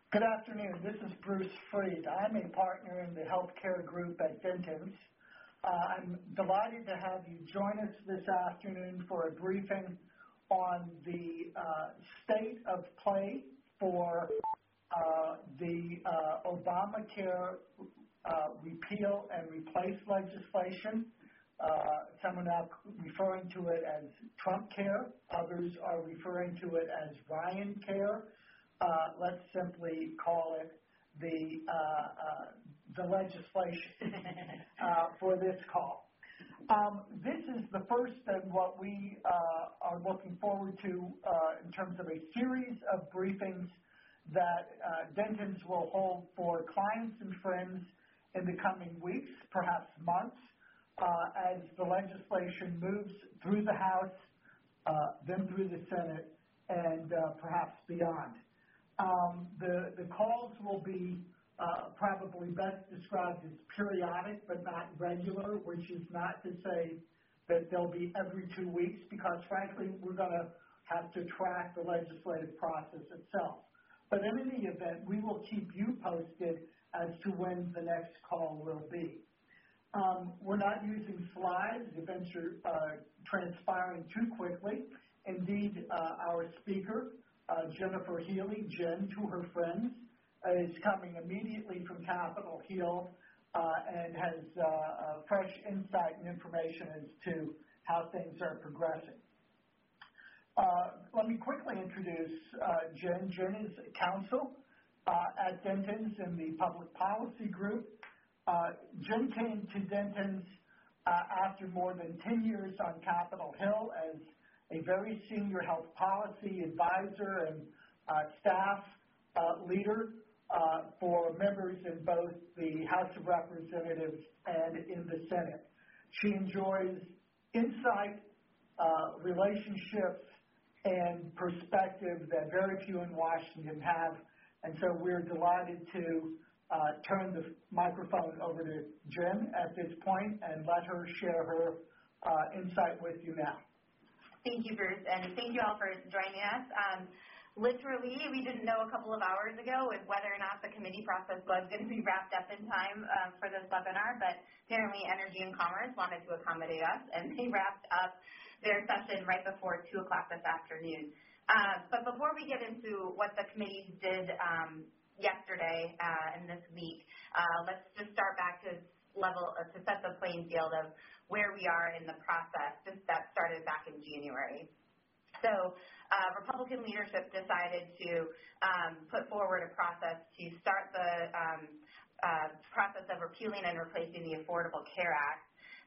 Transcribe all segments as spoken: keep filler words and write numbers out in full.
Good afternoon. This is Bruce Freed. I'm a partner in the healthcare group at Dentons. Uh, I'm delighted to have you join us this afternoon for a briefing on the uh, state of play for uh, the uh, Obamacare uh, repeal and replace legislation. Uh, some are now referring to it as Trump Care. Others are referring to it as Ryan Care. Uh, let's simply call it the uh, uh, the legislation uh, for this call. Um, this is the first of what we uh, are looking forward to uh, in terms of a series of briefings that uh, Dentons will hold for clients and friends in the coming weeks, perhaps months, uh, as the legislation moves through the House, uh, then through the Senate, and uh, perhaps beyond. Um, the, the calls will be uh, probably best described as periodic but not regular, which is not to say that they'll be every two weeks because, frankly, we're going to have to track the legislative process itself. But in any event, we will keep you posted as to when the next call will be. Um, we're not using slides. Events are uh, transpiring too quickly. Indeed, uh, our speaker, Uh, Jennifer Healy, Jen to her friends, uh, is coming immediately from Capitol Hill uh, and has uh, uh, fresh insight and information as to how things are progressing. Uh, let me quickly introduce uh, Jen. Jen is counsel uh, at Dentons in the Public Policy Group. Uh, Jen came to Dentons uh, after more than ten years on Capitol Hill as a very senior health policy advisor and uh, staff uh, leader uh, for members in both the House of Representatives and in the Senate. She enjoys insight, uh, relationships, and perspective that very few in Washington have, and so we're delighted to uh, turn the microphone over to Jen at this point and let her share her uh, insight with you now. Thank you, Bruce, and thank you all for joining us. Um, literally, we didn't know a couple of hours ago whether or not the committee process was going to be wrapped up in time um, for this webinar, but apparently Energy and Commerce wanted to accommodate us, and they wrapped up their session right before two o'clock this afternoon. Uh, but before we get into what the committee did um, yesterday uh, and this week, uh, let's just start back to level uh, to set the playing field of where we are in the process since that started back in January. So uh, Republican leadership decided to um, put forward a process to start the um, uh, process of repealing and replacing the Affordable Care Act,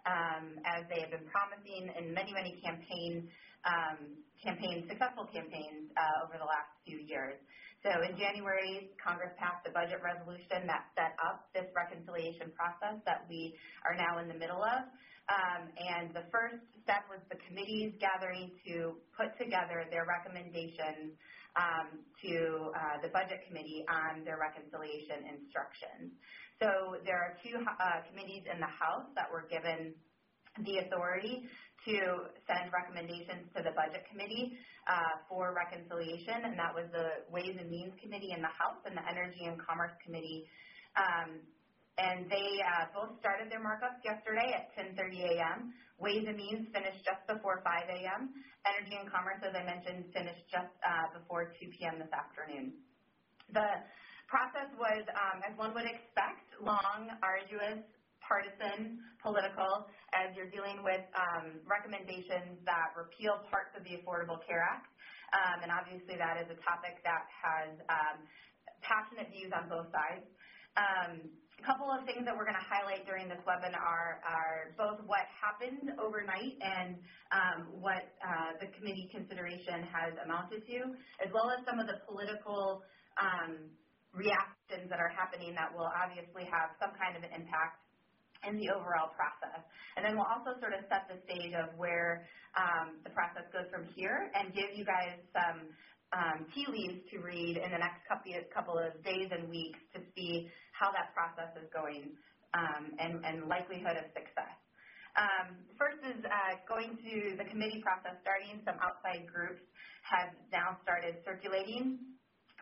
um, as they have been promising in many, many campaign, um, campaigns, successful campaigns uh, over the last few years. So in January, Congress passed a budget resolution that set up this reconciliation process that we are now in the middle of. Um, and the first step was the committees gathering to put together their recommendations um, to uh, the Budget Committee on their reconciliation instructions. So there are two uh, committees in the House that were given the authority to send recommendations to the Budget Committee uh, for reconciliation, and that was the Ways and Means Committee in the House and the Energy and Commerce Committee. Um, and they uh, both started their markups yesterday at ten thirty a.m. Ways and Means finished just before five a.m. Energy and Commerce, as I mentioned, finished just uh, before two p.m. this afternoon. The process was, um, as one would expect, long, arduous, partisan, political, as you're dealing with um, recommendations that repeal parts of the Affordable Care Act. Um, and obviously that is a topic that has um, passionate views on both sides. Um, a couple of things that we're going to highlight during this webinar are both what happened overnight and um, what uh, the committee consideration has amounted to, as well as some of the political um, reactions that are happening that will obviously have some kind of an impact in the overall process. And then we'll also sort of set the stage of where um, the process goes from here and give you guys some um, tea leaves to read in the next couple of days and weeks to see how that process is going um, and, and likelihood of success. Um, first is uh, going to the committee process starting. Some outside groups have now started circulating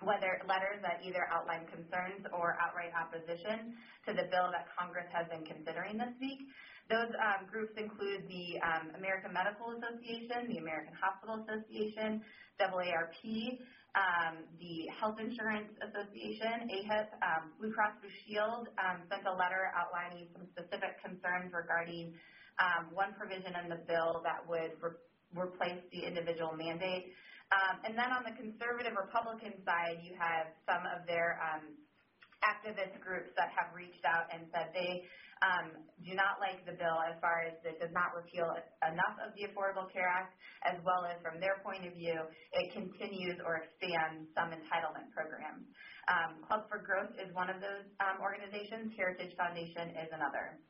whether letters that either outline concerns or outright opposition to the bill that Congress has been considering this week. Those um, groups include the um, American Medical Association, the American Hospital Association, A A R P, um, the Health Insurance Association, A H I P, um, Blue Cross Blue Shield um, sent a letter outlining some specific concerns regarding um, one provision in the bill that would re- replace the individual mandate. Um, and then on the conservative Republican side, you have some of their um, activist groups that have reached out and said they um, do not like the bill as far as it does not repeal enough of the Affordable Care Act, as well as from their point of view, it continues or expands some entitlement programs. Um, Club for Growth is one of those um, organizations. Heritage Foundation is another.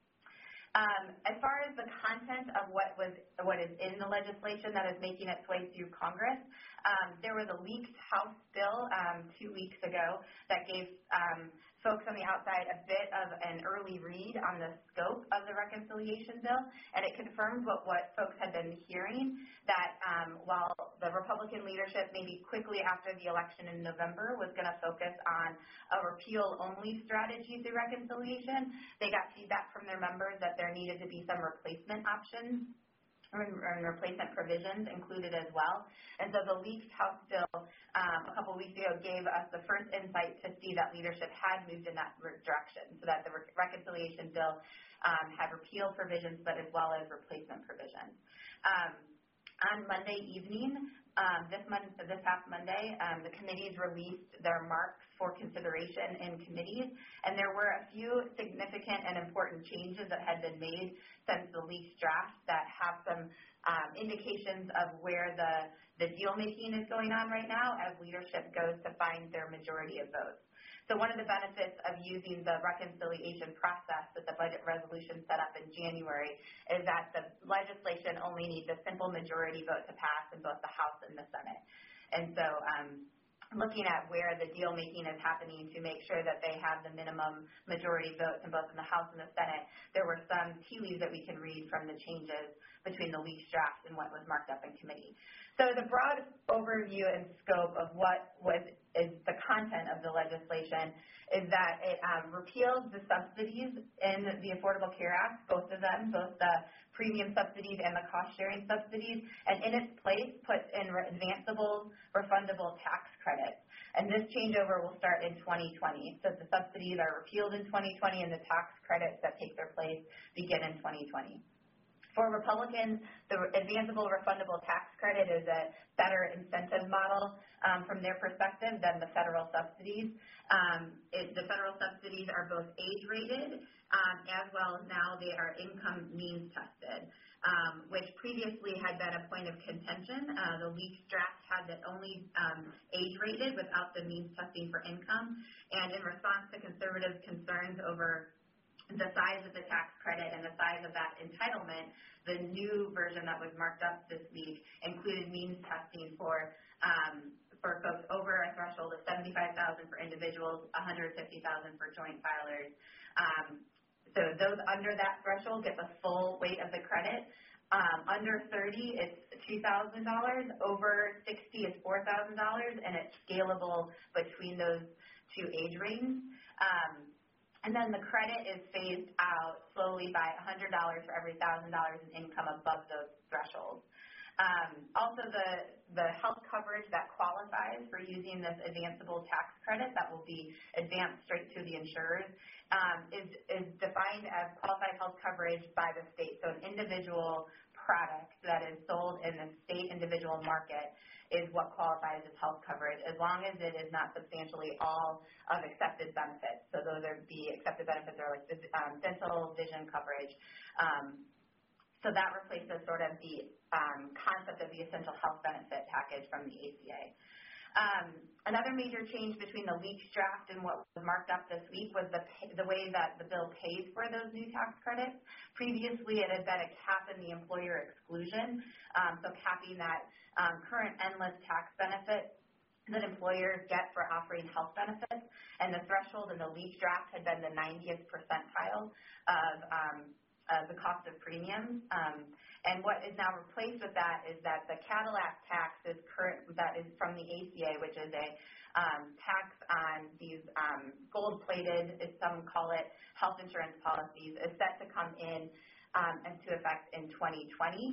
Um, as far as the content of what was what is in the legislation that is making its way through Congress, um, there was a leaked House bill um, two weeks ago that gave um, folks on the outside a bit of an early read on the scope of the reconciliation bill, and it confirmed what, what folks had been hearing, that um, while the Republican leadership maybe quickly after the election in November was going to focus on a repeal-only strategy through reconciliation, they got feedback from their members that there needed to be some replacement options and replacement provisions included as well. And so the leaked House bill um, a couple weeks ago gave us the first insight to see that leadership had moved in that direction, so that the re- reconciliation bill um, had repeal provisions, but as well as replacement provisions. Um, on Monday evening, um, this month, this past Monday, um, the committees released their marks for consideration in committees, and there were a few significant and important changes that had been made since the leaked draft that have some um, indications of where the, the deal making is going on right now as leadership goes to find their majority of votes. So one of the benefits of using the reconciliation process that the budget resolution set up in January is that the legislation only needs a simple majority vote to pass in both the House and the Senate. And so um, looking at where the deal making is happening to make sure that they have the minimum majority votes in both in the House and the Senate, there were some tea leaves that we can read from the changes between the leaked draft and what was marked up in committee. So the broad overview and scope of what was is the content of the legislation is that it um, repeals the subsidies in the Affordable Care Act, both of them, both the premium subsidies and the cost-sharing subsidies, and in its place puts in advanceable refundable tax credits. And this changeover will start in twenty twenty. So the subsidies are repealed in twenty twenty, and the tax credits that take their place begin in twenty twenty. For Republicans, the advanceable refundable tax credit is a better incentive model um, from their perspective than the federal subsidies. Um, it, the federal subsidies are both age-rated um, as well as now they are income means tested, um, which previously had been a point of contention. Uh, the leaked draft had it only um, age-rated without the means testing for income, and in response to conservative concerns over the size of the tax credit and the size of that entitlement, the new version that was marked up this week included means testing for um, for folks over a threshold of seventy-five thousand dollars for individuals, one hundred fifty thousand dollars for joint filers. Um, so those under that threshold get the full weight of the credit. Um, under thirty, it's two thousand dollars. Over sixty, it's four thousand dollars, and it's scalable between those two age ranges. Um, And then the credit is phased out slowly by one hundred dollars for every one thousand dollars in income above those thresholds. Um, also, the, the health coverage that qualifies for using this advanceable tax credit that will be advanced straight to the insurers um, is, is defined as qualified health coverage by the state. So an individual product that is sold in the state individual market is what qualifies as health coverage, as long as it is not substantially all of accepted benefits. So those are the accepted benefits are like um, dental, vision coverage. Um, so that replaces sort of the um, concept of the essential health benefit package from the A C A. Um, another major change between the leaked draft and what was marked up this week was the pay, the way that the bill pays for those new tax credits. Previously, it had been a cap in the employer exclusion, um, so capping that um, current endless tax benefit that employers get for offering health benefits, and the threshold in the leaked draft had been the ninetieth percentile of um, uh, the cost of premiums. Um, and what is now replaced with that is that the Cadillac tax is current, that is from the A C A, which is a um, tax on these um, gold-plated, as some call it, health insurance policies, is set to come in um, into effect in twenty twenty.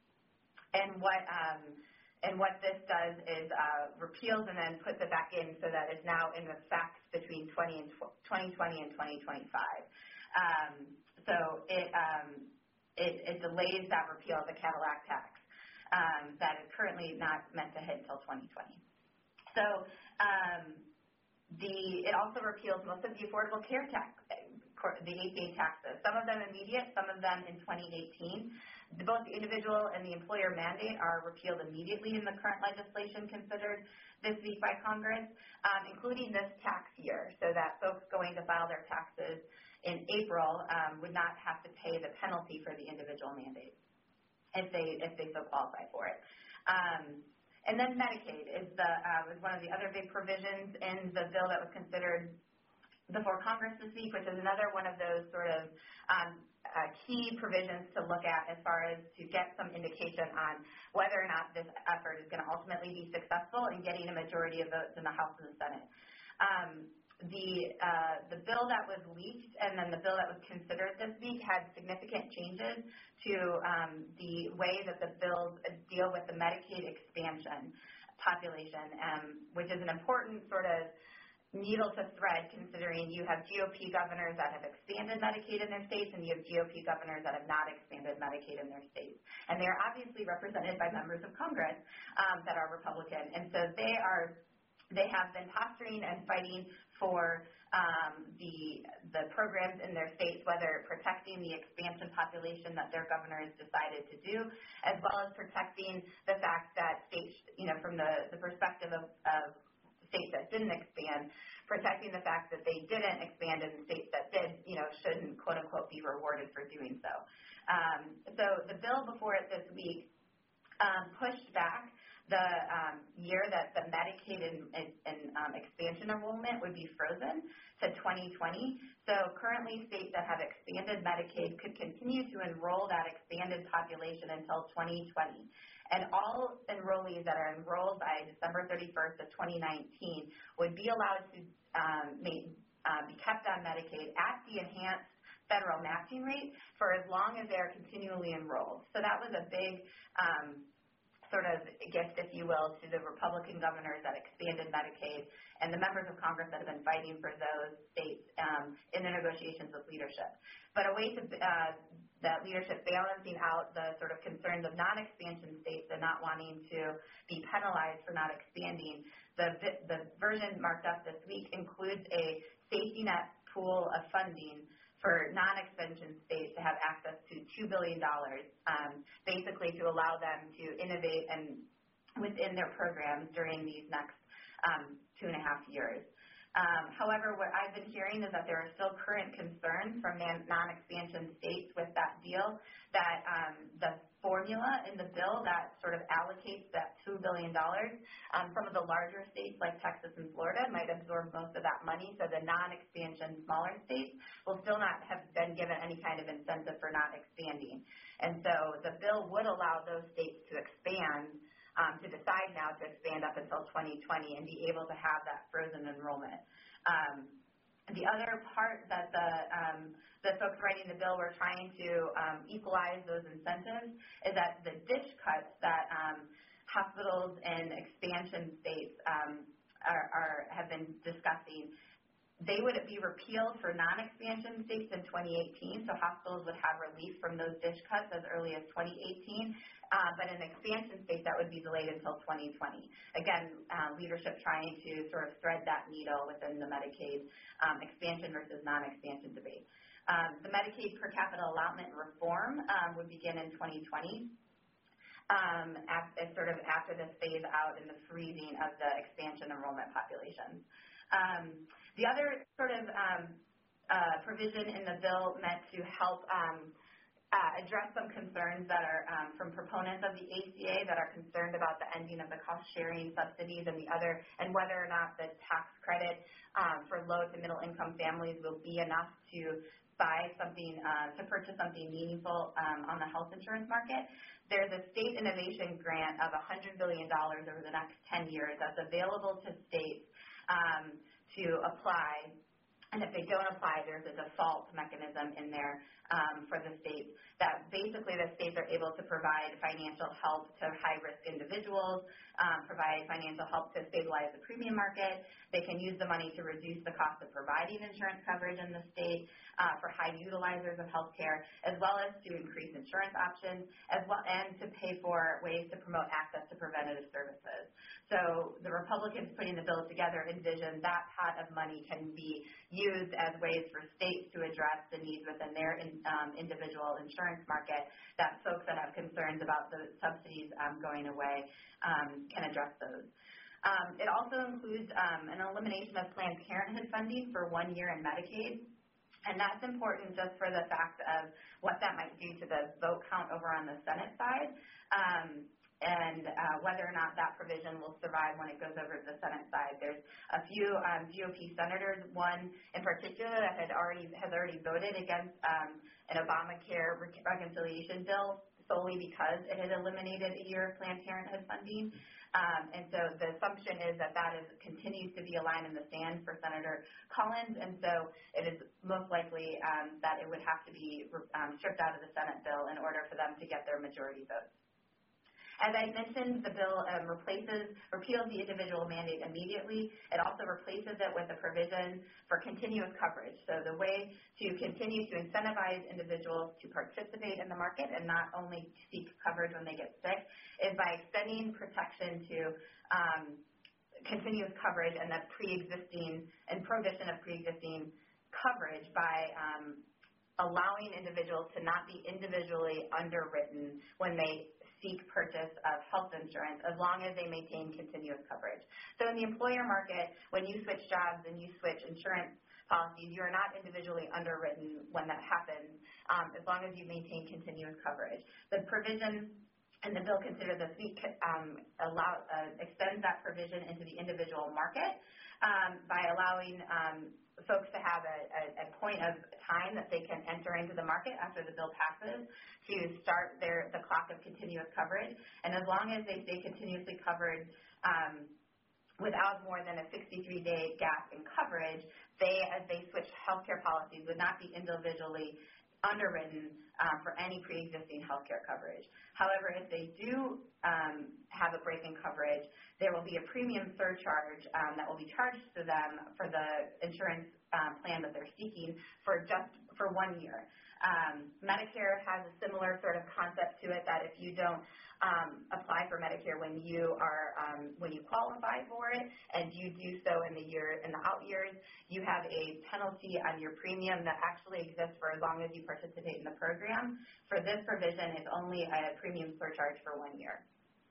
And what um, and what this does is uh, repeals and then puts it back in so that it's now in effect between twenty twenty and twenty twenty-five. Um, so it, um, it it delays that repeal of the Cadillac tax um, that is currently not meant to hit until twenty twenty. So um, the it also repeals most of the Affordable Care Tax, the A C A taxes. Some of them immediate, some of them in twenty eighteen. Both the individual and the employer mandate are repealed immediately in the current legislation considered this week by Congress, um, including this tax year, so that folks going to file their taxes in April um, would not have to pay the penalty for the individual mandate if they if they so qualify for it. Um, and then Medicaid is the uh, was one of the other big provisions in the bill that was considered before Congress this week, which is another one of those sort of um, uh, key provisions to look at as far as to get some indication on whether or not this effort is going to ultimately be successful in getting a majority of votes in the House and the Senate. Um, the uh, the bill that was leaked and then the bill that was considered this week had significant changes to um, the way that the bills deal with the Medicaid expansion population, um, which is an important sort of needle to thread, considering you have G O P governors that have expanded Medicaid in their states and you have G O P governors that have not expanded Medicaid in their states. And they are obviously represented by members of Congress um, that are Republican. And so they are, they have been posturing and fighting for um, the, the programs in their states, whether protecting the expansion population that their governors decided to do, as well as protecting the fact that states, you know, from the, the perspective of, of states that didn't expand, protecting the fact that they didn't expand and the states that did, you know, shouldn't, quote unquote, be rewarded for doing so. Um, so the bill before it this week um, pushed back the um, year that the Medicaid and, and, and um, expansion enrollment would be frozen to twenty twenty. So currently states that have expanded Medicaid could continue to enroll that expanded population until twenty twenty. And all enrollees that are enrolled by December thirty-first of twenty nineteen would be allowed to um, make, uh, be kept on Medicaid at the enhanced federal matching rate for as long as they are continually enrolled. So that was a big um, sort of gift, if you will, to the Republican governors that expanded Medicaid and the members of Congress that have been fighting for those states um, in the negotiations with leadership. But a way to uh, that leadership balancing out the sort of concerns of non-expansion states and not wanting to be penalized for not expanding, the, the version marked up this week includes a safety net pool of funding for non-expansion states to have access to two billion dollars, um, basically to allow them to innovate and within their programs during these next um, two and a half years. Um, however, what I've been hearing is that there are still current concerns from non-expansion states with that deal, that um, the formula in the bill that sort of allocates that two billion dollars, um, some of the larger states like Texas and Florida might absorb most of that money, so the non-expansion smaller states will still not have been given any kind of incentive for not expanding. And so the bill would allow those states to expand, Um, to decide now to expand up until twenty twenty and be able to have that frozen enrollment. Um, the other part that the, um, the folks writing the bill were trying to um, equalize those incentives is that the ditch cuts that um, hospitals in expansion states um, are, are have been discussing, they would be repealed for non-expansion states in twenty eighteen, so hospitals would have relief from those dish cuts as early as twenty eighteen, uh, but in expansion states that would be delayed until twenty twenty. Again, uh, leadership trying to sort of thread that needle within the Medicaid um, expansion versus non-expansion debate. Um, the Medicaid per capita allotment reform um, would begin in twenty twenty. Um, after, sort of after this phase out in the freezing of the expansion enrollment populations. Um, the other sort of um, uh, provision in the bill meant to help um, uh, address some concerns that are um, from proponents of the A C A that are concerned about the ending of the cost-sharing subsidies and the other, and whether or not the tax credit um, for low to middle income families will be enough to buy something, uh, to purchase something meaningful um, on the health insurance market, there's a state innovation grant of one hundred billion dollars over the next ten years that's available to states um, to apply. And if they don't apply, there's a default mechanism in there um, for the states that basically the states are able to provide financial help to high-risk individuals, um, provide financial help to stabilize the premium market. They can use the money to reduce the cost of providing insurance coverage in the state uh, for high utilizers of health care, as well as to increase insurance options, as well and to pay for ways to promote access to preventative services. So the Republicans putting the bill together envision that pot of money can be used as ways for states to address the needs within their in, um, individual insurance market that folks that have concerns about the subsidies um, going away um, can address those. Um, it also includes um, an elimination of Planned Parenthood funding for one year in Medicaid. And that's important just for the fact of what that might do to the vote count over on the Senate side. Um, and uh, whether or not that provision will survive when it goes over to the Senate side. There's a few um, G O P senators, one in particular that had already has already voted against um, an Obamacare re- reconciliation bill solely because it had eliminated a year of Planned Parenthood funding. Um, and so the assumption is that that is, continues to be a line in the sand for Senator Collins, and so it is most likely um, that it would have to be um, stripped out of the Senate bill in order for them to get their majority vote. As I mentioned, the bill um, replaces, repeals the individual mandate immediately. It also replaces it with a provision for continuous coverage. So the way to continue to incentivize individuals to participate in the market and not only seek coverage when they get sick is by extending protection to um, continuous coverage and that pre-existing and prohibition of pre-existing coverage by um, allowing individuals to not be individually underwritten when they seek purchase of health insurance as long as they maintain continuous coverage. So in the employer market, when you switch jobs and you switch insurance policies, you are not individually underwritten when that happens um, as long as you maintain continuous coverage. The provision and the bill considers this week um, allow, uh, extends that provision into the individual market um, by allowing um, folks to have a, a, a point of time that they can enter into the market after the bill passes to start their the clock of continuous coverage. And as long as they stay continuously covered um, without more than a sixty-three day gap in coverage, they, as they switch healthcare policies, would not be individually underwritten uh, for any pre-existing healthcare coverage. However, if they do um, have a break in coverage, there will be a premium surcharge um, that will be charged to them for the insurance uh, plan that they're seeking for just for one year. Um, Medicare has a similar sort of concept to it that if you don't um, apply for Medicare when you are um, when you qualify for it, and you do so in the year in the out years, you have a penalty on your premium that actually exists for as long as you participate in the program. For this provision, it's only a premium surcharge for one year.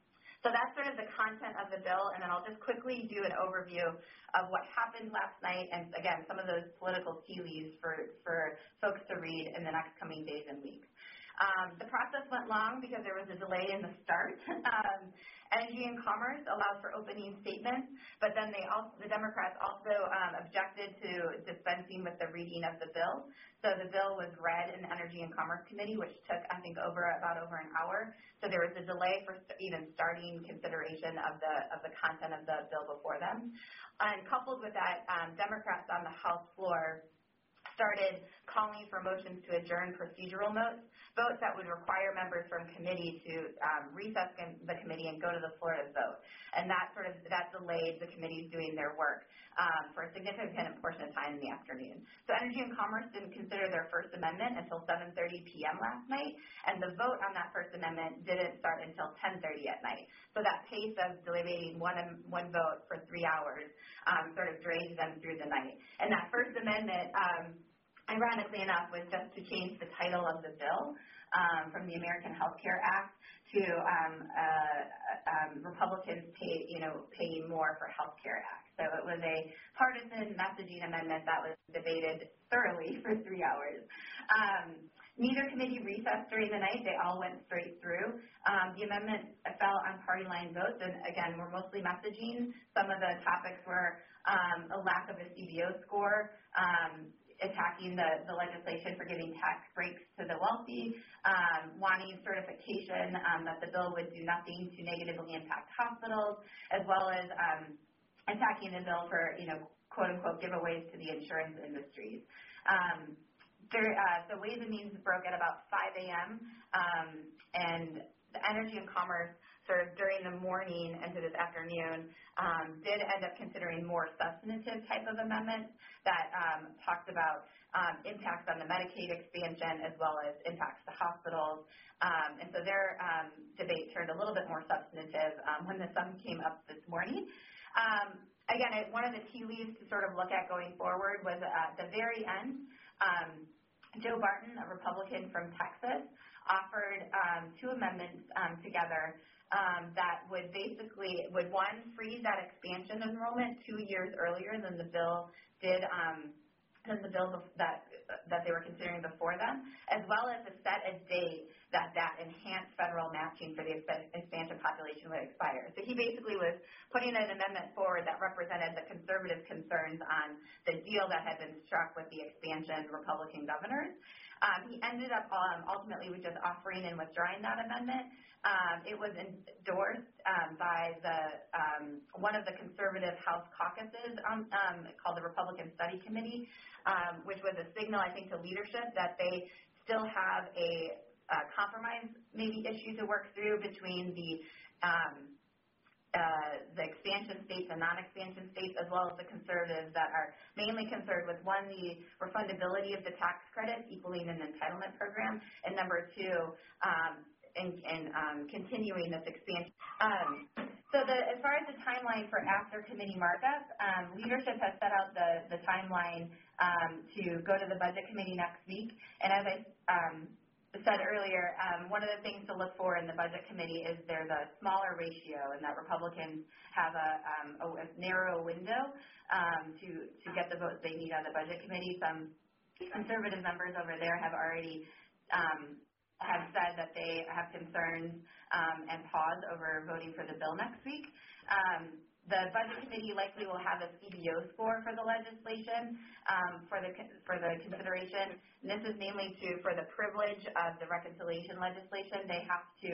So that's sort of the content of the bill, and then I'll just quickly do an overview of what happened last night, and again, some of those political tea leaves for, for folks to read in the next coming days and weeks. Um, the process went long because there was a delay in the start. um, Energy and Commerce allowed for opening statements, but then they also, the Democrats also um, objected to dispensing with the reading of the bill. So the bill was read in the Energy and Commerce Committee, which took, I think, over about over an hour. So there was a delay for st- even starting consideration of the of the content of the bill before them. And coupled with that, um, Democrats on the House floor started calling for motions to adjourn procedural votes, votes that would require members from committee to um, recess the committee and go to the floor to vote. And that sort of, that delayed the committees doing their work um, for a significant portion of time in the afternoon. So Energy and Commerce didn't consider their First Amendment until seven thirty p.m. last night, and the vote on that First Amendment didn't start until ten thirty at night. So that pace of deliberating one, one vote for three hours um, sort of dragged them through the night. And that First Amendment, um, ironically enough, was just to change the title of the bill um, from the American Health Care Act to um, uh, um, Republicans pay, you know, paying more for Health Care Act. So it was a partisan messaging amendment that was debated thoroughly for three hours. Um, neither committee recessed during the night. They all went straight through. Um, the amendment fell on party line votes, and again, were mostly messaging. Some of the topics were um, a lack of a C B O score, um, attacking the, the legislation for giving tax breaks to the wealthy, um, wanting certification um, that the bill would do nothing to negatively impact hospitals, as well as um, attacking the bill for, you know, quote-unquote giveaways to the insurance industries. Um, there, uh, the Ways and Means broke at about five a.m., um, and the Energy and Commerce sort of during the morning into this afternoon um, did end up considering more substantive type of amendments that um, talked about um, impacts on the Medicaid expansion as well as impacts to hospitals. Um, and so their um, debate turned a little bit more substantive um, when the sun came up this morning. Um, again, it, one of the tea leaves to sort of look at going forward was at the very end, um, Joe Barton, a Republican from Texas, offered um, two amendments um, together um, that would basically, would one, freeze that expansion enrollment two years earlier than the bill did, um, than the bill that, that they were considering before them, as well as to set a date that that enhanced federal matching for the expansion population would expire. So he basically was putting an amendment forward that represented the conservative concerns on the deal that had been struck with the expansion Republican governors. Um, he ended up um, ultimately with just offering and withdrawing that amendment. Um, it was endorsed um, by the um, one of the conservative House caucuses um, um, called the Republican Study Committee, um, which was a signal, I think, to leadership that they still have a uh, compromise maybe issue to work through between the um, Uh, the expansion states and non-expansion states, as well as the conservatives that are mainly concerned with, one, the refundability of the tax credit equaling an entitlement program, and number two, um, in, in um, continuing this expansion. Um, so the, as far as the timeline for after committee markup, um, leadership has set out the, the timeline um, to go to the budget committee next week, and as I um, said earlier, um, one of the things to look for in the budget committee is there's a smaller ratio, and that Republicans have a, um, a, a narrow window um, to to get the votes they need on the budget committee. Some conservative members over there have already um, have said that they have concerns um, and pause over voting for the bill next week. Um, The budget committee likely will have a C B O score for the legislation um, for the for the consideration. And this is mainly to for the privilege of the reconciliation legislation. They have to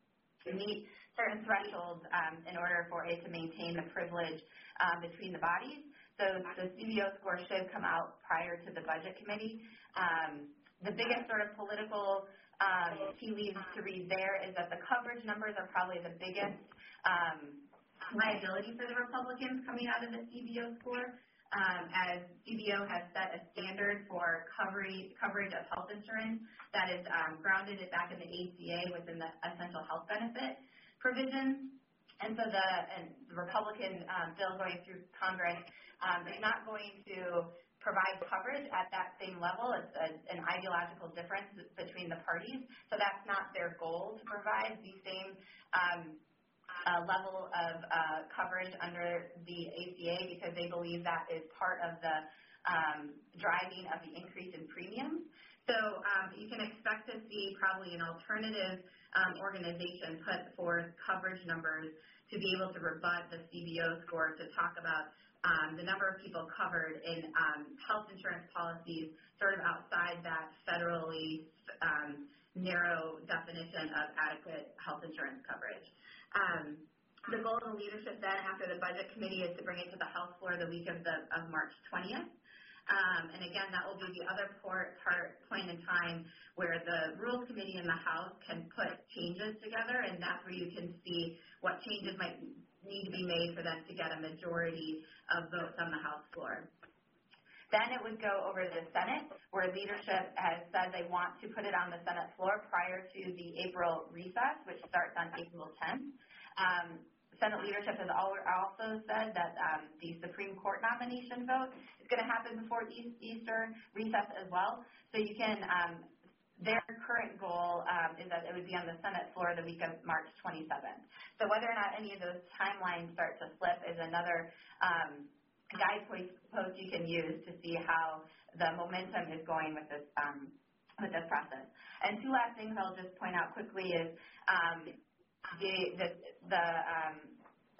meet certain thresholds um, in order for it to maintain the privilege um, between the bodies. So the C B O score should come out prior to the budget committee. Um, the biggest sort of political um, tea leaves to read there is that the coverage numbers are probably the biggest Um, liability for the Republicans coming out of the C B O score, um, as C B O has set a standard for coverage, coverage of health insurance that is um, grounded it back in the A C A within the essential health benefit provisions. And so the, and the Republican um, bill going through Congress um, is not going to provide coverage at that same level. It's a, an ideological difference between the parties. So that's not their goal, to provide the same um, Uh, level of uh, coverage under the A C A, because they believe that is part of the um, driving of the increase in premiums. So um, you can expect to see probably an alternative um, organization put forth coverage numbers to be able to rebut the C B O score, to talk about um, the number of people covered in um, health insurance policies sort of outside that federally um, narrow definition of adequate health insurance coverage. Um, the goal of the leadership then after the budget committee is to bring it to the House floor the week of, the, of March twentieth. Um, and again, that will be the other part, part, point in time where the Rules Committee in the House can put changes together, and that's where you can see what changes might need to be made for them to get a majority of votes on the House floor. Then it would go over to the Senate, where leadership has said they want to put it on the Senate floor prior to the April recess, which starts on April tenth. Um, Senate leadership has also said that um, the Supreme Court nomination vote is going to happen before Easter recess as well. So you can, um, their current goal um, is that it would be on the Senate floor the week of March twenty-seventh. So whether or not any of those timelines start to slip is another um, guidepost you can use to see how the momentum is going with this um, with this process. And two last things I'll just point out quickly is um, the the, the um,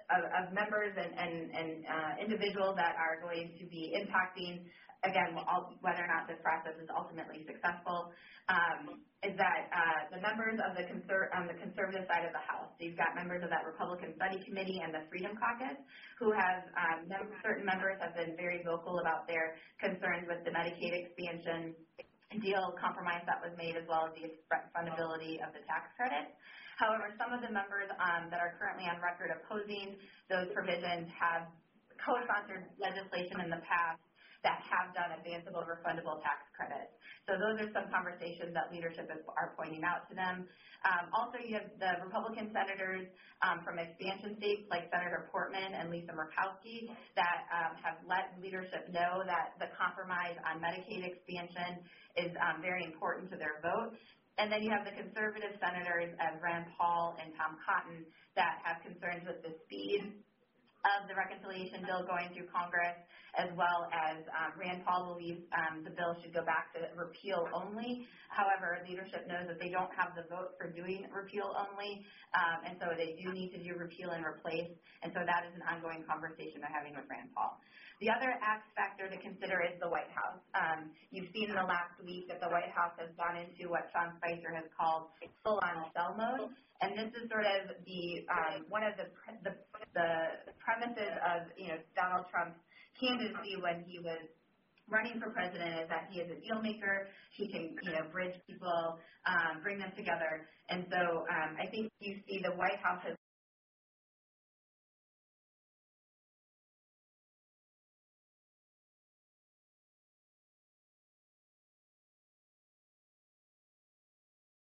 of, of members and, and, and uh, individuals that are going to be impacting, again, whether or not this process is ultimately successful, um, is that uh, the members of the conser- on the conservative side of the House, so you've got members of that Republican Study Committee and the Freedom Caucus, who have, um, mem- certain members have been very vocal about their concerns with the Medicaid expansion deal compromise that was made, as well as the fundability of the tax credit. However, some of the members um, that are currently on record opposing those provisions have co-sponsored legislation in the past that have done advanceable refundable tax credits. So those are some conversations that leadership is, are pointing out to them. Um, also, you have the Republican senators um, from expansion states like Senator Portman and Lisa Murkowski that um, have let leadership know that the compromise on Medicaid expansion is um, very important to their vote. And then you have the conservative senators, as Rand Paul and Tom Cotton, that have concerns with the speed of the reconciliation bill going through Congress, as well as um, Rand Paul believes um, the bill should go back to repeal only. However, leadership knows that they don't have the vote for doing repeal only, um, and so they do need to do repeal and replace, and so that is an ongoing conversation they're having with Rand Paul. The other X factor to consider is the White House. Um, you've seen in the last week that the White House has gone into what Sean Spicer has called full-on sell mode, and this is sort of the um, one of the, the the premises of you know Donald Trump's candidacy when he was running for president is that he is a deal maker. He can, you know, bridge people, um, bring them together. And so um, I think you see the White House has